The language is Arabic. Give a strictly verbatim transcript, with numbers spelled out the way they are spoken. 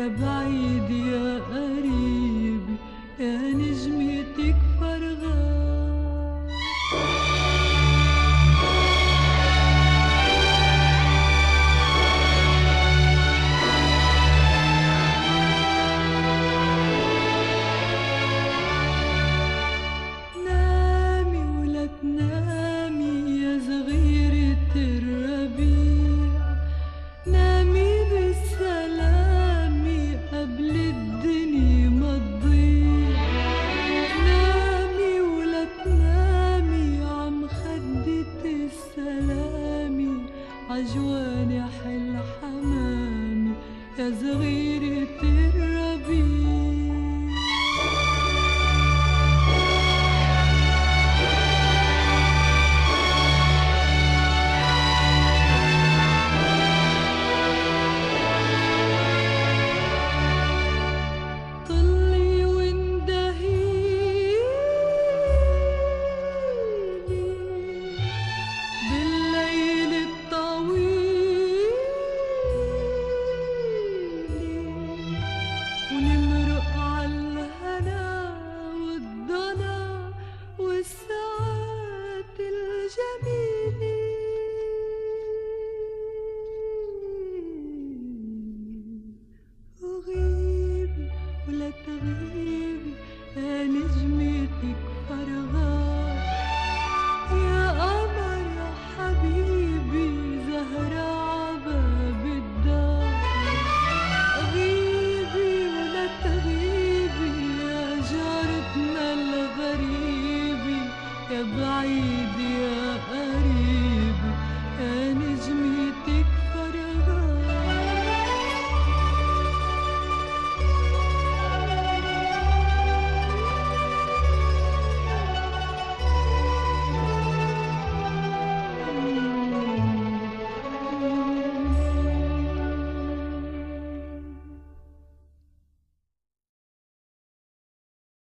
يا بعيد يا قريبي يا نجمتك فرغان. نامي ولا تنامي يا صغيرة الربيع، نامي بالسلام قبل الدنيا ما تضيع. نامي ولا تنامي عم خدة السلامي عجوانح الحمامي يا صغيرة الربيع. تغيبي يا نجمتك فرغان، يا قمر يا حبيبي زهرة عباب الدار. غيبي ولا تغيبي يا جارتنا الغريبي يا بعيد يا قريبي يا نجمتك